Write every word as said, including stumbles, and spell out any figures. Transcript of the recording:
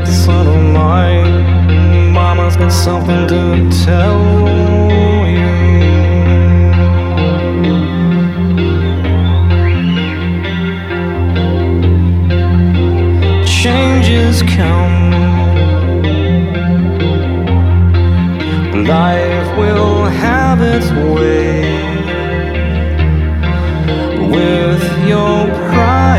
son of mine, mama's got something to tell you. Changes come, life will have its way.